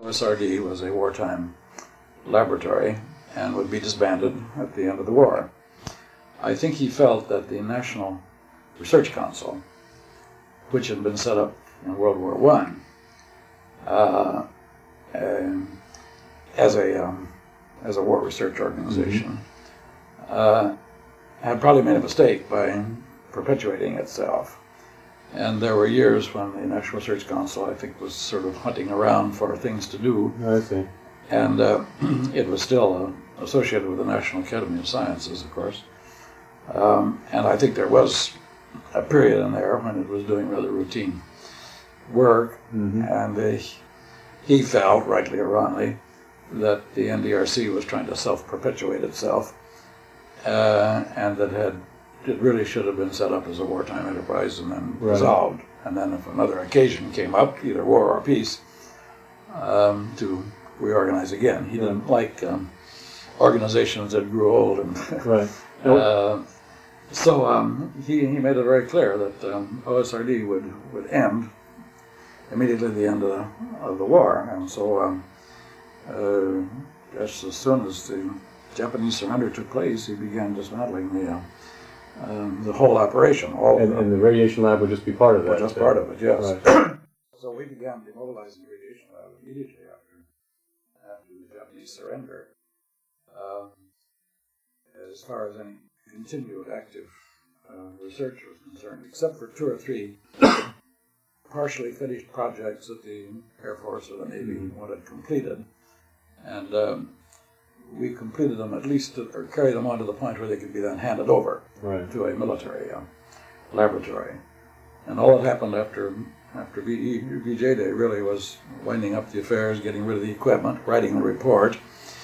OSRD was a wartime laboratory and would be disbanded at the end of the war. I think he felt that the National Research Council, which had been set up in World War I as a war research organization, had probably made a mistake by perpetuating itself. And there were years when the National Research Council, I think, was sort of hunting around for things to do. I see. And it was still associated with the National Academy of Sciences, of course. And I think there was a period in there when it was doing rather routine work. And he felt, rightly or wrongly, that the NDRC was trying to self-perpetuate itself, and that it really should have been set up as a wartime enterprise and then dissolved. And then if another occasion came up, either war or peace, to reorganize again. He didn't like organizations that grew old. And so he made it very clear that OSRD would end immediately at the end of the war. And so just as soon as the Japanese surrender took place, he began dismantling the whole operation. And the radiation lab would just be part of that? Just part of it, yes. Right. So we began demobilizing the radiation lab immediately after the Japanese surrender. As far as any continued active research was concerned, except for 2 or 3 partially finished projects that the Air Force or the Navy wanted completed. And we completed them at least, or carried them on to the point where they could be then handed over to a military laboratory. And all that happened after VJ Day really was winding up the affairs, getting rid of the equipment, writing the report,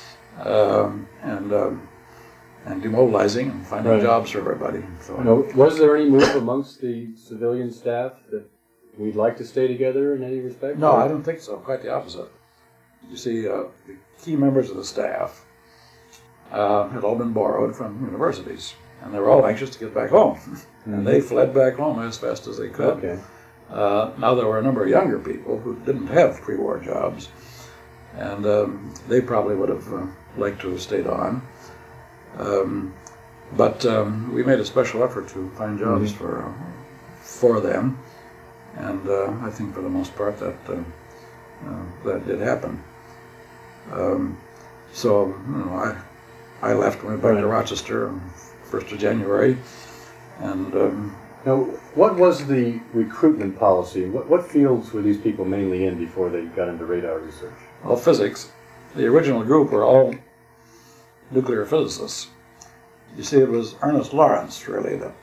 and demobilizing and finding jobs for everybody. So, was there any move amongst the civilian staff that we'd like to stay together in any respect? No, I don't think so. Quite the opposite. You see, the key members of the staff had all been borrowed from universities, and they were all anxious to get back home. And they fled back home as fast as they could. Okay. Now there were a number of younger people who didn't have pre-war jobs, and they probably would have liked to have stayed on. But we made a special effort to find jobs for them, and I think for the most part that did happen. So I left and went back to Rochester on 1st of January, and now, what was the recruitment policy? What fields were these people mainly in before they got into radar research? Well, physics. The original group were all nuclear physicists. You see, it was Ernest Lawrence, really, that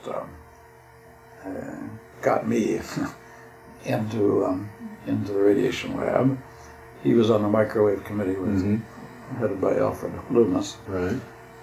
got me into the radiation lab. He was on the microwave committee, headed by Alfred Loomis. Right.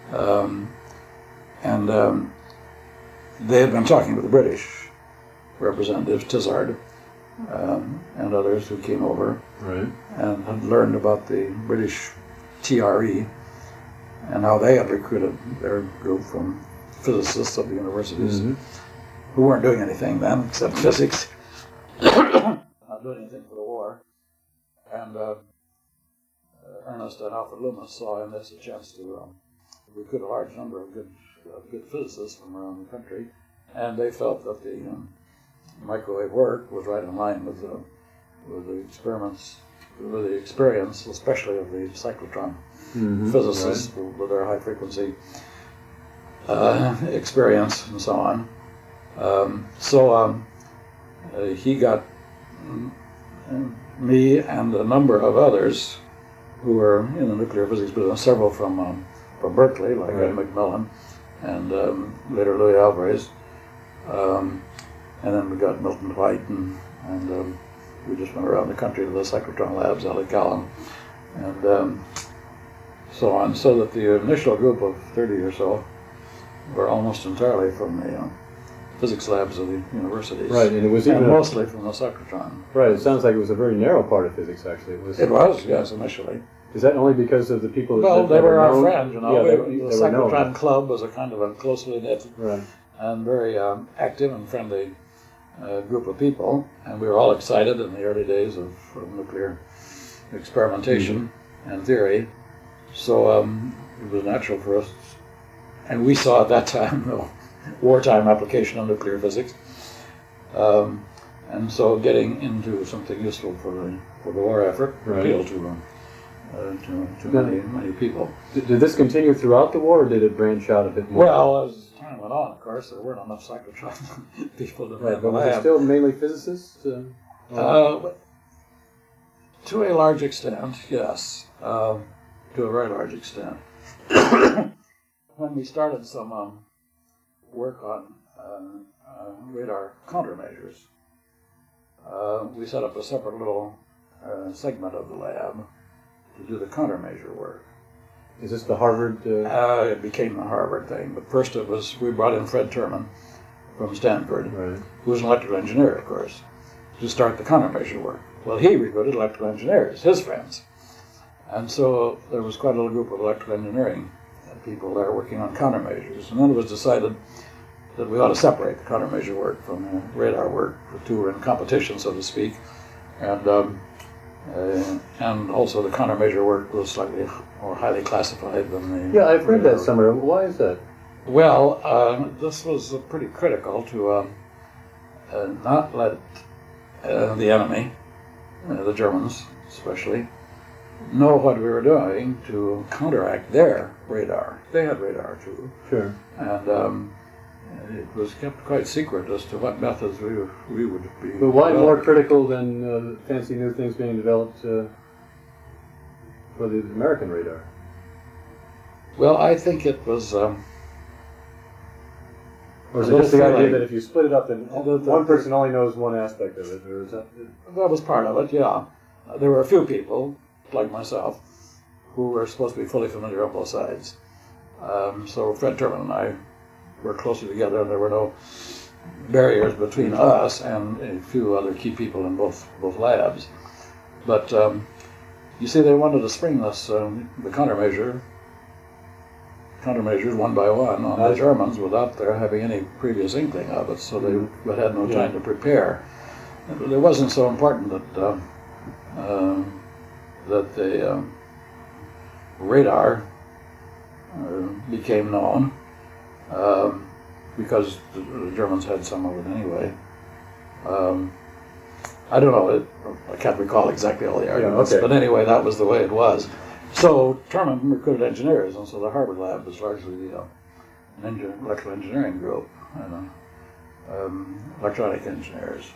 And they had been talking with the British representatives, Tizard, and others who came over, and had learned about the British TRE and how they had recruited their group from physicists of the universities who weren't doing anything then except physics, not doing anything for the war. And Ernest and Alfred Loomis saw in this a chance to recruit a large number of good physicists from around the country, and they felt that the microwave work was right in line with the experiments, with the experience, especially of the cyclotron physicists with their high frequency experience and so on. So he got me and a number of others who were in the nuclear physics business, several from Berkeley, like Ed McMillan, and later Louis Alvarez, and then we got Milton White, and we just went around the country to the cyclotron labs, Ellie Callan, and so on, so that the initial group of 30 or so were almost entirely from the physics labs of the universities. Right, and it was even mostly from the cyclotron. Right, it sounds like it was a very narrow part of physics, actually. It was, yes, initially. Is that only because of the people that... Well, they were our friends, you know. Yeah, the cyclotron club was a kind of a closely knit and very active and friendly group of people, and we were all excited in the early days of nuclear experimentation and theory. So it was natural for us, and we saw at that time no wartime application of nuclear physics. And so getting into something useful for the war effort appealed to many people. Did this continue throughout the war, or did it branch out a bit more? Well, as time went on, of course, there weren't enough cyclotron people to but were they still mainly physicists? To a large extent, yes. To a very large extent. When we started some work on radar countermeasures, we set up a separate little segment of the lab to do the countermeasure work. Is this the Harvard? It became the Harvard thing, but first we brought in Fred Terman from Stanford, who was an electrical engineer, of course, to start the countermeasure work. Well, he recruited electrical engineers, his friends. And so there was quite a little group of electrical engineering people there working on countermeasures. And then it was decided that we ought to separate the countermeasure work from the radar work. The two were in competition, so to speak. And also the countermeasure work was slightly more highly classified than the... Yeah, I've read that somewhere. Why is that? Well, this was pretty critical to not let the enemy, the Germans especially, know what we were doing to counteract their radar. They had radar too. Sure. And it was kept quite secret as to what methods we would be. But why more critical than fancy new things being developed for the American radar? Well, I think it was... or is it just the idea that if you split it up, then one person only knows one aspect of it? Or is that was part of it, yeah. There were a few people, like myself, who were supposed to be fully familiar on both sides. So Fred Terman and I were closer together, and there were no barriers between us and a few other key people in both labs. But you see, they wanted to spring this, the countermeasures one by one on the Germans without their having any previous inkling of it, so they had no time to prepare. It wasn't so important that the radar became known, because the Germans had some of it anyway. I don't know, I can't recall exactly all the arguments, but anyway, that was the way it was. So Terman recruited engineers, and so the Harvard lab was largely an electrical engineering group, and electronic engineers.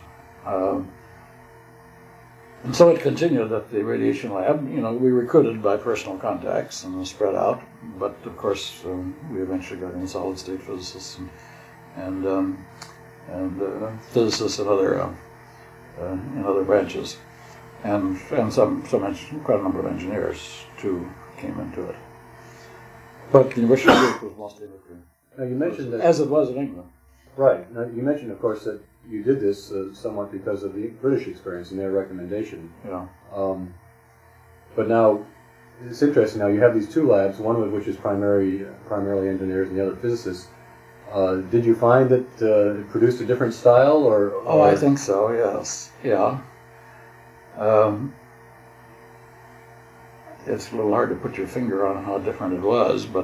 And so it continued at the radiation lab. We recruited by personal contacts and spread out, but of course we eventually got in solid state physicists and physicists in other branches, and quite a number of engineers too came into it. But the university group was mostly nuclear. Now you mentioned that, as it was in England. Right. Now you mentioned, of course, that you did this somewhat because of the British experience and their recommendation. Yeah. But now it's interesting. Now you have these two labs, one of which is primarily engineers, and the other physicists. Did you find that it produced a different style, or? Oh, I think so. Yes. Yeah. It's a little hard to put your finger on how different it was, but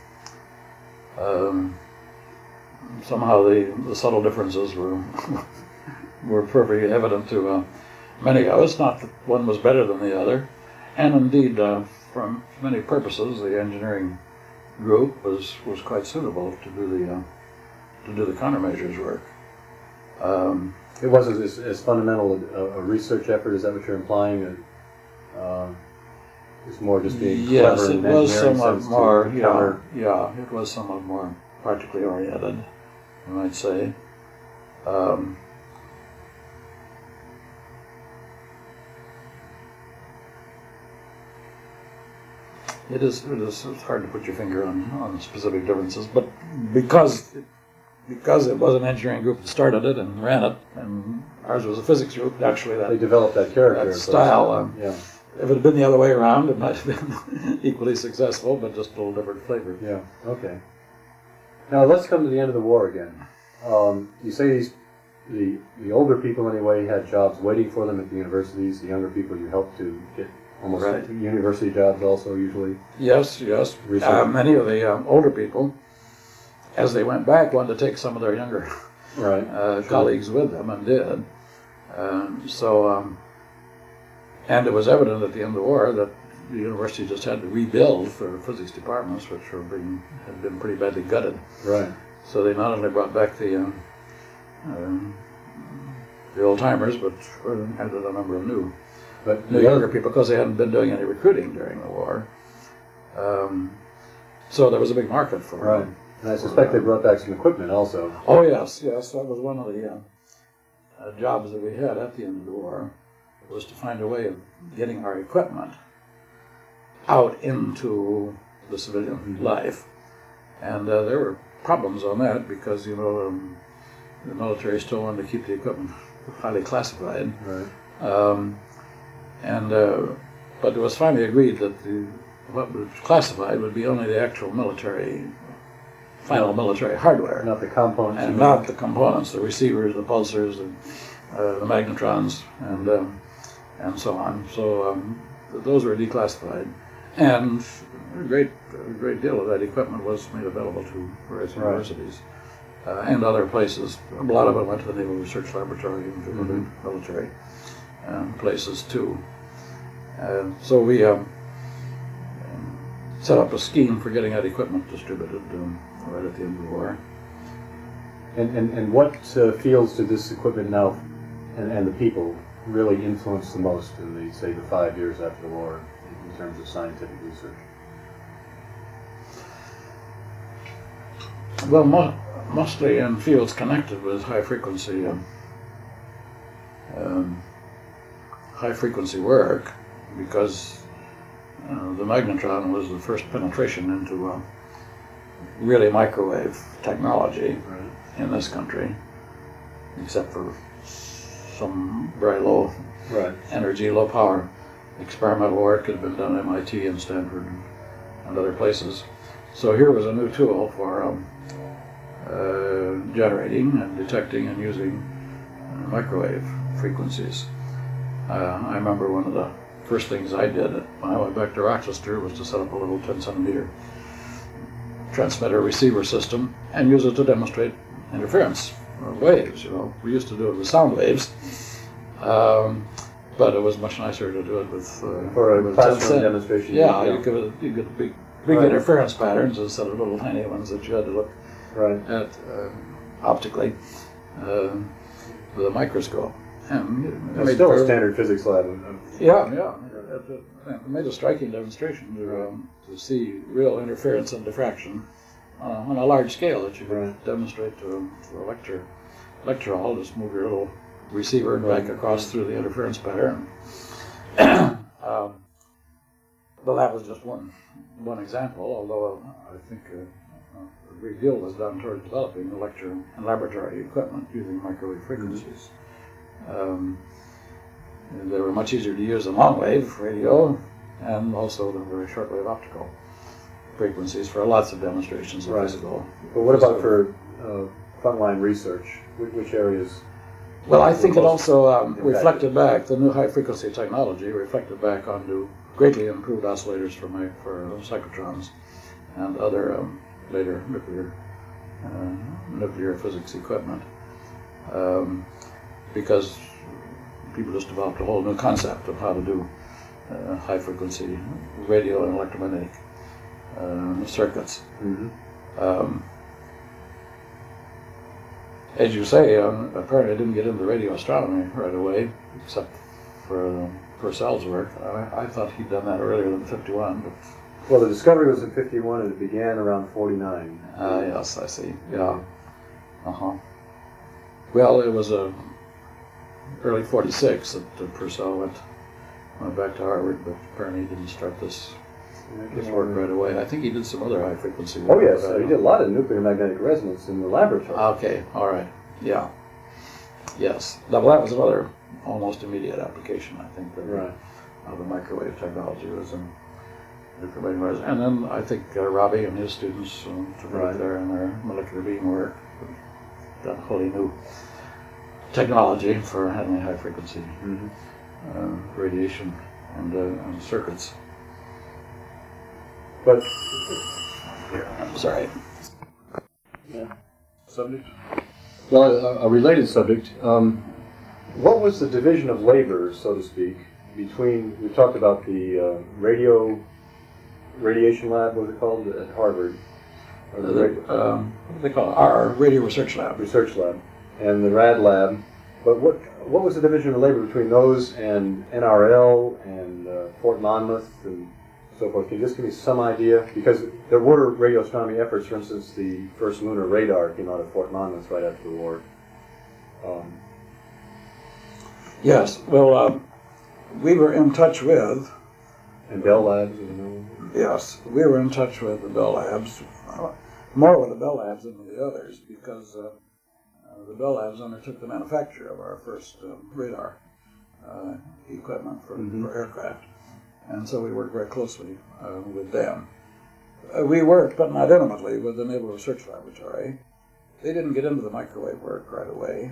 somehow the subtle differences were perfectly evident to many of us. Not that one was better than the other, and indeed, from many purposes, the engineering group was quite suitable to do the countermeasures work. It wasn't as fundamental a research effort. Is that what you're implying? It's more just being clever in engineering sense. Yes, it was somewhat more. Yeah, it was somewhat more practically oriented, you might say. It's hard to put your finger on specific differences, but because it was an engineering group that started it and ran it, and ours was a physics group, naturally they developed that character, that style. If it had been the other way around, it might have been equally successful, but just a little different flavor. Yeah. Okay. Now let's come to the end of the war again. You say the older people anyway had jobs waiting for them at the universities. The younger people you helped to get Almost right. University jobs also usually. Yes. Many of the older people, as they went back, wanted to take some of their younger colleagues with them, and did. And it was evident at the end of the war that the university just had to rebuild for physics departments, which had been pretty badly gutted. Right. So they not only brought back the old timers, but added a number of new younger people, because they hadn't been doing any recruiting during the war. So there was a big market for right. And I suspect they brought back some equipment also. Oh yes. That was one of the jobs that we had at the end of the war, was to find a way of getting our equipment out into the civilian life. And there were problems on that, because, the military still wanted to keep the equipment highly classified. Right. But it was finally agreed that what was classified would be only the actual final military hardware. Not the components. And not the components, the receivers, the pulsars, the magnetrons, and so on. So those were declassified. And a great deal of that equipment was made available to various universities and other places. A lot of it went to the Naval Research Laboratory and to other military places too. So we set up a scheme for getting that equipment distributed right at the end of the war. And what fields did this equipment now and the people really influence the most in the 5 years after the war in terms of scientific research? Well, mostly in fields connected with high frequency work, because the magnetron was the first penetration into really microwave technology in this country, except for some very low energy, low power experimental work that had been done at MIT and Stanford and other places. So here was a new tool for generating and detecting and using microwave frequencies. I remember one of the first things I did when I went back to Rochester was to set up a little 10-centimeter transmitter receiver system and use it to demonstrate interference waves. We used to do it with sound waves, but it was much nicer to do it with for a classroom demonstration. Yeah, you get big interference patterns instead of little tiny ones that you had to look at optically with a microscope. And it's still a standard physics lab. It made a striking demonstration to see real interference and diffraction on a large scale that you could demonstrate to a lecture hall. Just move your little receiver back across through the interference pattern. Well, that was just one example, although I think a great deal was done toward developing the lecture and laboratory equipment using microwave frequencies. They were much easier to use than long wave radio, and also the very shortwave optical frequencies for lots of demonstrations of physical. But what about for frontline research? Which areas? Well, I think it also reflected back, the new high frequency technology reflected back onto greatly improved oscillators for cyclotrons and other later nuclear physics equipment, because people just developed a whole new concept of how to do high frequency radio and electromagnetic circuits. As you say, apparently I didn't get into radio astronomy right away, except for Purcell's work. I thought he'd done that earlier than '51. But well, the discovery was in '51 and it began around '49. Yes, I see. Yeah. Well, it was early '46 that Purcell went back to Harvard, but apparently he didn't start this work right away. I think he did some other high frequency work. Oh yes, he did a lot of nuclear magnetic resonance in the laboratory. Okay, all right, yeah, yes. Now, that was another almost immediate application, I think, of the microwave technology was in nuclear magnetic resonance. And then I think Robbie and his students took it there in their molecular beam work, got wholly new technology for handling high frequency radiation and circuits. But I'm sorry. Yeah. Subject? Well, a related subject. What was the division of labor, so to speak, between, we talked about the radiation lab, what was it called, at Harvard? What do they call it? Our Radio Research Lab. Research lab. And the RAD lab. But what was the division of labor between those and NRL and Fort Monmouth and so forth? Can you just give me some idea? Because there were radio astronomy efforts. For instance, the first lunar radar came out of Fort Monmouth right after the war. Yes. Well, we were in touch with... And Bell Labs, you know? Yes. We were in touch with the Bell Labs. More with the Bell Labs than with the others, because the Bell Labs undertook the manufacture of our first radar equipment for aircraft. And so we worked very closely with them. We worked, but not intimately, with the Naval Research Laboratory. They didn't get into the microwave work right away,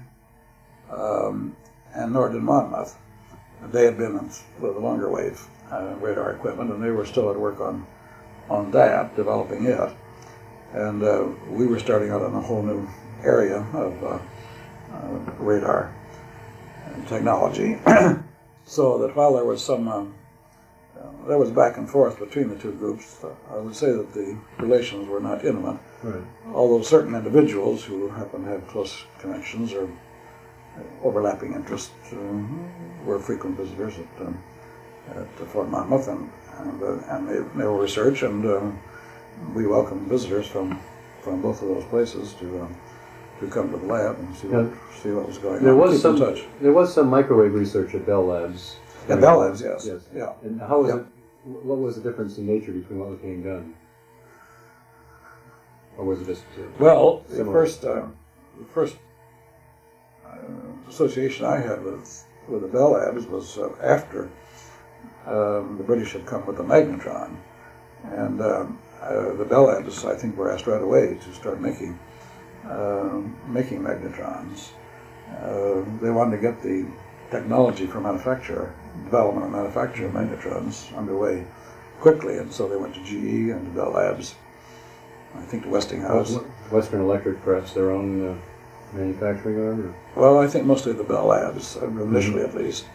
and nor did Monmouth. They had been with the longer wave radar equipment, and they were still at work on that, developing it. And we were starting out on a whole new area of radar technology. So that while there was some there was back and forth between the two groups, I would say that the relations were not intimate. Right. Although certain individuals who happen to have close connections or overlapping interests were frequent visitors at Fort Monmouth and Naval Research, and we welcomed visitors from both of those places to come to the lab and see what was going on. There was some microwave research at Bell Labs. At Bell Labs, yes. Yeah. And how was it? What was the difference in nature between what was being done? Or was it just well, similar? the first association I had with the Bell Labs was after the British had come with the magnetron, and the Bell Labs, I think, were asked right away to start making magnetrons. They wanted to get the technology for development and manufacture of magnetrons underway quickly, and so they went to GE and to Bell Labs, I think to Westinghouse. Western Electric, perhaps their own manufacturing arm? Well, I think mostly the Bell Labs, initially at least.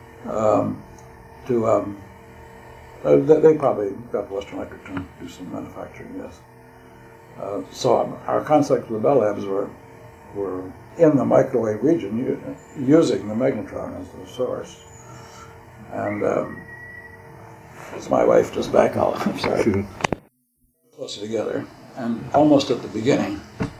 They probably got Western Electric to do some manufacturing, yes. So our concepts with the Bell Labs were in the microwave region, using the magnetron as the source. And it's my wife just back. I'm sorry. Closer together, and almost at the beginning,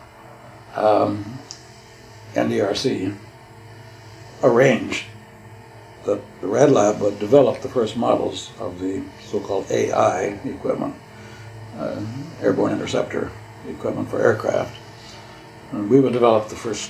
NDRC arranged that the RAD Lab would develop the first models of the so-called AI equipment, airborne interceptor equipment for aircraft. And we would develop the first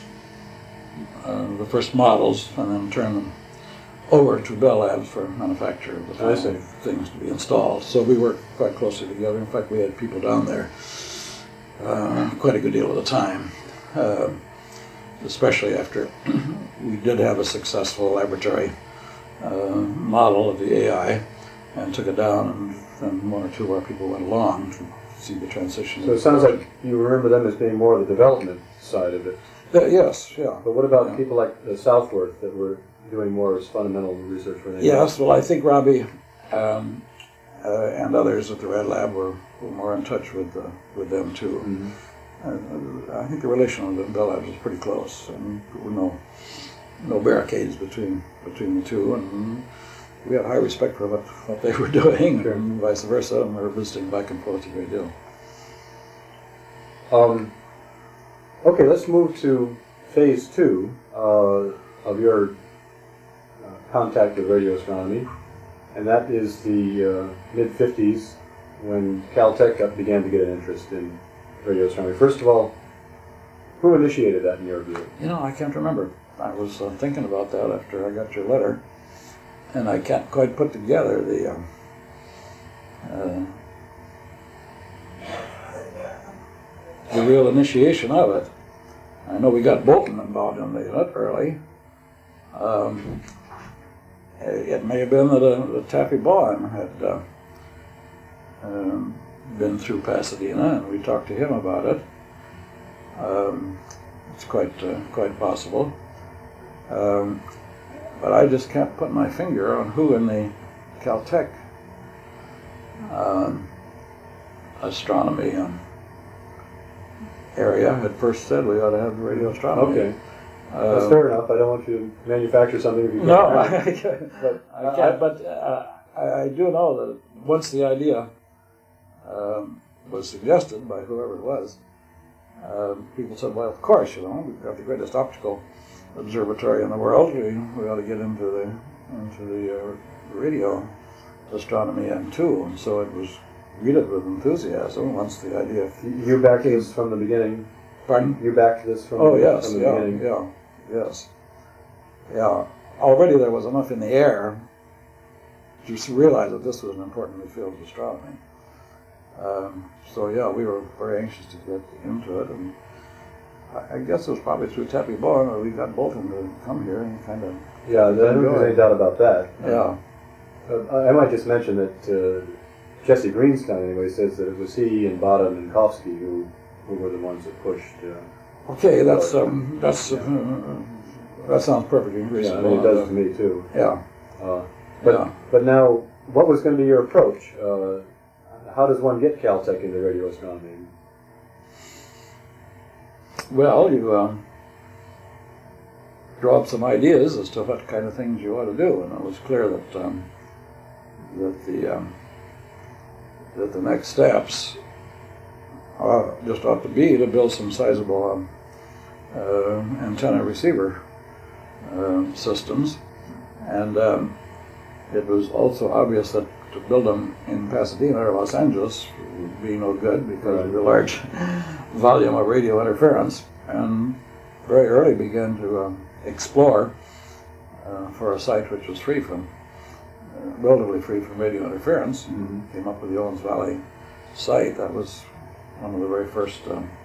models and then turn them over to Bell Labs for manufacture of the final things to be installed. So we worked quite closely together. In fact, we had people down there quite a good deal of the time, especially after we did have a successful laboratory model of the AI and took it down, and one or two of our people went along to see the transition. So it sounds like you remember them as being more of the development side of it. Yes, yeah. But what about people like Southworth that were doing more fundamental research for them? Yes, well, I think Robbie and others at the RAD Lab were more in touch with them too. Mm-hmm. I think the relation with the Bell Labs was pretty close, and there were no barricades between the two, and we had high respect for what they were doing, sure. And vice versa, and we were visiting back and forth a great deal. Okay, let's move to phase 2 of your contact with radio astronomy, and that is the mid-50s when Caltech began to get an interest in radio astronomy. First of all, who initiated that in your view? I can't remember. I was thinking about that after I got your letter, and I can't quite put together the real initiation of it. I know we got Bolton involved in it early, it may have been that Taffy Bowen had been through Pasadena, and we talked to him about it. It's quite possible. But I just can't put my finger on who in the Caltech astronomy area had first said we ought to have radio astronomy. Okay. That's fair enough. I don't want you to manufacture something if you can't. No, I can't. But I do know that once the idea was suggested by whoever it was, people said, well, of course, we've got the greatest optical observatory in the world. We ought to get into the radio astronomy end too. And so it was greeted with enthusiasm once the idea. You backed this from the beginning. Pardon? You backed this from the beginning. Yeah. Already there was enough in the air to realize that this was an important field of astronomy. So we were very anxious to get into it, and I guess it was probably through Taffy Bowen that we got Bolton to come here and kind of. Yeah, there's any doubt about that. Yeah. I might just mention that Jesse Greenstein, anyway, says that it was he and Bada and Minkowski who were the ones that pushed. Okay, that sounds perfectly reasonable. Yeah, it does to me too. Yeah. But now, what was going to be your approach? How does one get Caltech into radio astronomy? Well, you draw up some ideas as to what kind of things you ought to do, and it was clear that the next steps just ought to be to build some sizable antenna receiver systems, and it was also obvious that to build them in Pasadena or Los Angeles would be no good because of the large volume of radio interference, and very early began to explore for a site which was relatively free from radio interference. Mm-hmm. Came up with the Owens Valley site. That was one of the very first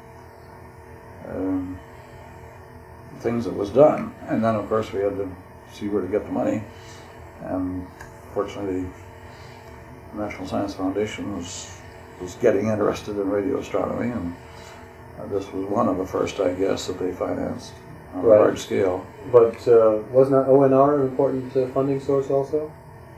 things that was done. And then, of course, we had to see where to get the money. And fortunately, the National Science Foundation was getting interested in radio astronomy, and this was one of the first, I guess, that they financed on a large scale. But wasn't ONR an important funding source also?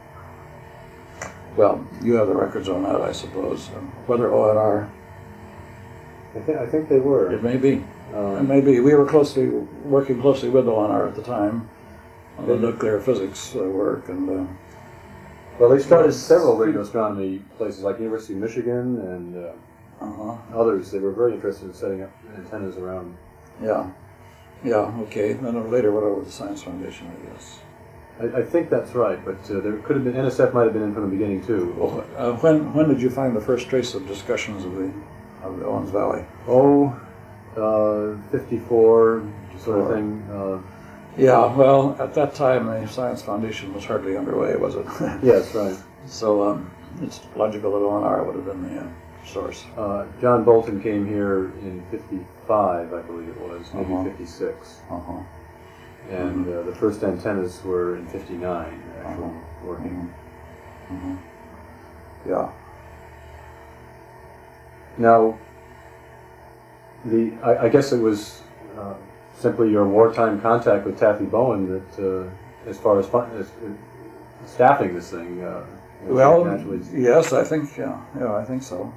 Well, you have the records on that, I suppose. Whether ONR... I think they were. It may be. It may be. We were working closely with ONR at the time on the nuclear physics work. And well, they started several radio astronomy places like University of Michigan and others. They were very interested in setting up antennas around. Yeah, okay. Then later went over to the Science Foundation, I guess. I think that's right, but there could have been, NSF might have been in from the beginning too. When did you find the first trace of discussions of the Owens Valley? 54 sort of thing. Yeah, well, at that time the Science Foundation was hardly underway, was it? Yes, right. So it's logical that ONR would have been the source. John Bolton came here in 55, I believe it was, maybe 56. And the first antennas were in 59, actually working. Yeah. Now, I guess it was simply your wartime contact with Taffy Bowen that, as far as staffing this thing. Well, yes, I think, I think so.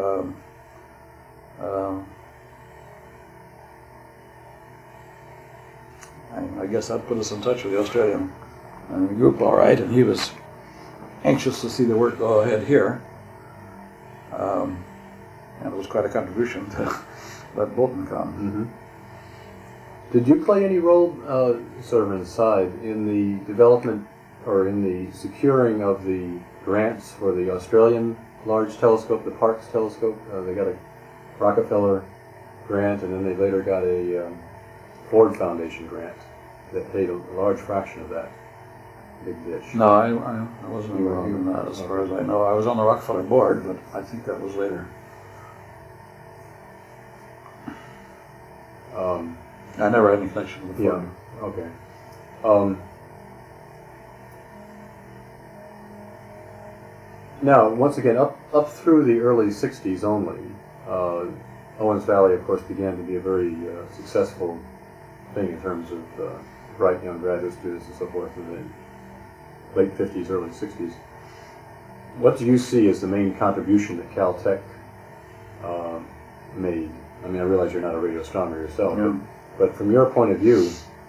I guess that put us in touch with the Australian group, all right, and he was anxious to see the work go ahead here. And it was quite a contribution to let Bolton come. Mm-hmm. Did you play any role, sort of an aside, in the development or in the securing of the grants for the Australian Large Telescope, the Parkes Telescope? They got a Rockefeller grant, and then they later got a Ford Foundation grant that paid a large fraction of that big dish. No, I wasn't involved in that as far as I know. I was on the Rockefeller board, but I think that was later. I never had any connection with Ford. Yeah, okay. Now, once again, up through the early 60s only, Owens Valley, of course, began to be a very successful thing in terms of bright young graduate students and so forth in the late 50s, early 60s. What do you see as the main contribution that Caltech made? I mean, I realize you're not a radio astronomer yourself, but from your point of view,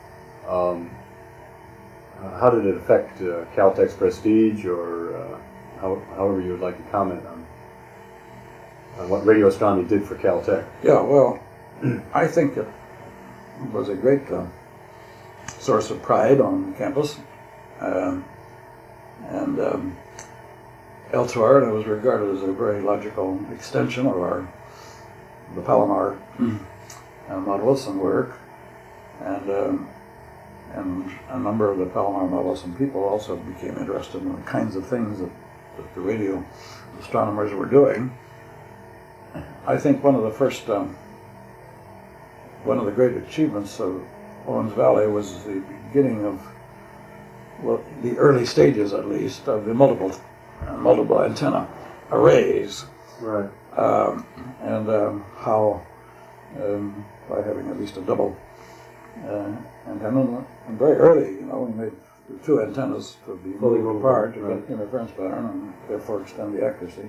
how did it affect Caltech's prestige, or however you would like to comment on what radio astronomy did for Caltech? Yeah, well, I think it was a great source of pride on campus, and elsewhere, and it was regarded as a very logical extension of the Palomar and Mount Wilson work, and a number of the Palomar Mount Wilson people also became interested in the kinds of things that the radio astronomers were doing. I think one of the great achievements of Owens Valley was the beginning of, well, the early stages at least, of the multiple antenna arrays. Right. And how by having at least a double antenna, and very early, we made two antennas to be moved apart to get interference pattern and therefore extend the accuracy.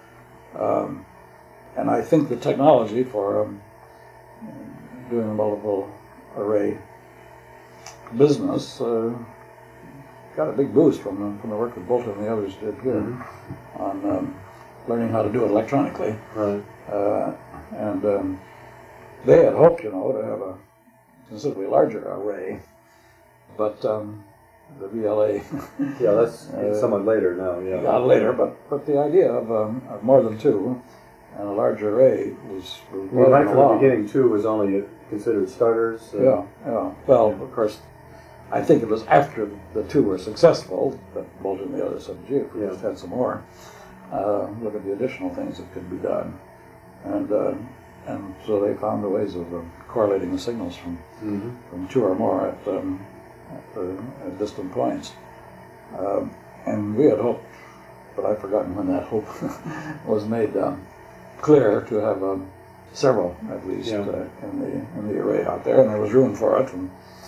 And I think the technology for doing a multiple array business got a big boost from the work that Bolton and the others did here on learning how to do it electronically. Right. And they had hoped, to have a considerably larger array, but the VLA. Yeah, that's somewhat later now. Yeah. Got later, but the idea of more than two and a larger array was well, right from the beginning, two was only considered starters. Yeah. Well, of course, I think it was after the two were successful that Bolton and the others said, gee, if we just had some more, look at the additional things that could be done. And so they found the ways of correlating the signals from two or more at distant points. And we had hoped, but I've forgotten when that hope was made clear, to have several at least in the array out there, and there was room for it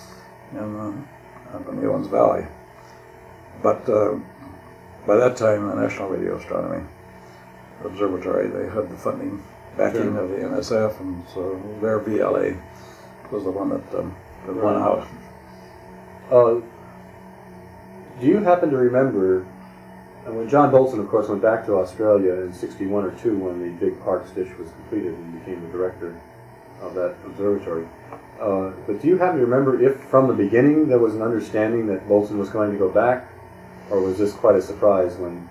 up in the Owens Valley. But by that time, the National Radio Astronomy Observatory, they had the funding backing of the NSF, and so their VLA was the one that went out. Do you happen to remember when John Bolton, of course, went back to Australia in '61 or '2 when the big Parkes dish was completed and became the director of that observatory? But do you happen to remember if from the beginning there was an understanding that Bolton was going to go back, or was this quite a surprise when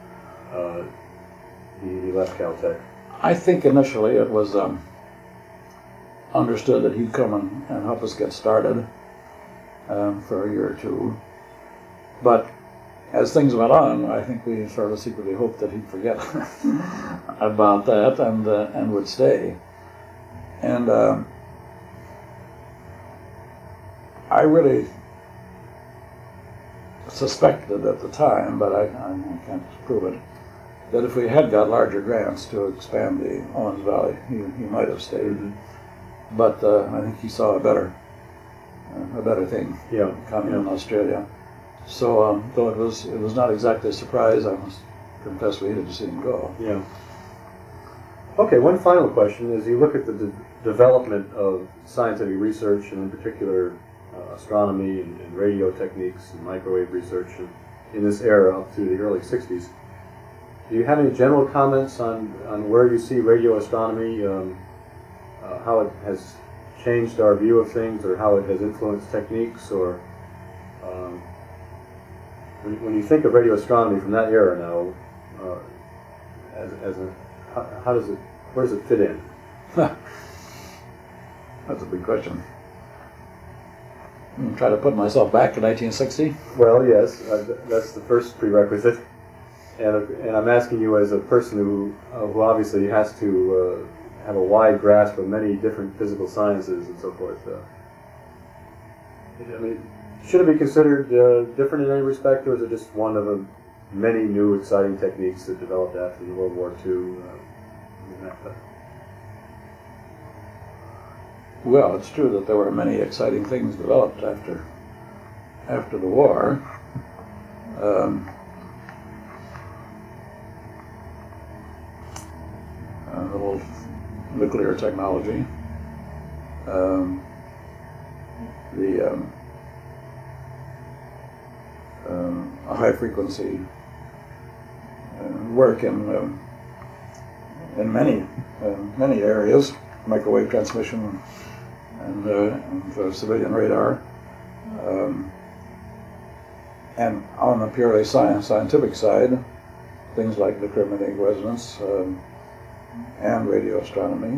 he left Caltech? I think initially it was understood that he'd come and help us get started for a year or two. But as things went on, I think we sort of secretly hoped that he'd forget about that and would stay. And I really suspected at the time, but I can't prove it, that if we had got larger grants to expand the Owens Valley, he might have stayed. But I think he saw a better thing coming in Australia. So though it was not exactly a surprise, I must confess we hated to see him go. Yeah. Okay, one final question. As you look at the development of scientific research, and in particular astronomy and radio techniques and microwave research in this era up through the early 60s, do you have any general comments on where you see radio astronomy, how it has changed our view of things, or how it has influenced techniques, or when you think of radio astronomy from that era now, where does it fit in? That's a big question. I'm try to put myself back to 1960. Well, yes, that's the first prerequisite, and I'm asking you as a person who obviously has to have a wide grasp of many different physical sciences and so forth. I mean, should it be considered different in any respect, or is it just one of many new exciting techniques that developed after the World War II. Well, it's true that there were many exciting things developed after the war. The whole nuclear technology, a high frequency work in many areas, microwave transmission and civilian radar, and on the purely scientific side, things like discriminating resonance and radio astronomy.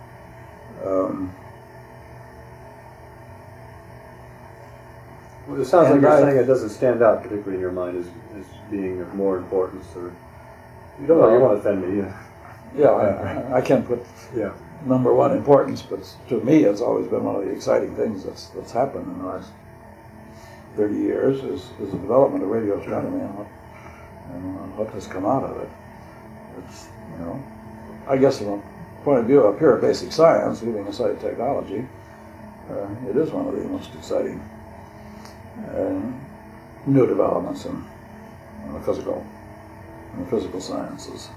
Well, it sounds like you're saying it doesn't stand out particularly in your mind as being of more importance, or you don't know. You won't offend me. Yeah, I can't put number one importance, but to me, it's always been one of the exciting things that's happened in the last 30 years is the development of radio astronomy and what has come out of it. It's, I guess from the point of view of pure basic science, leaving aside technology, it is one of the most exciting new developments in the physical sciences.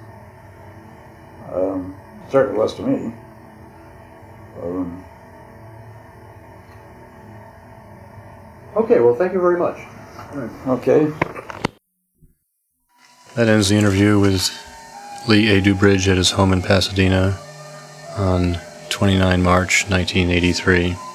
Certainly was to me. Okay, well, thank you very much. Okay. That ends the interview with Lee A. Dubridge at his home in Pasadena on 29 March 1983.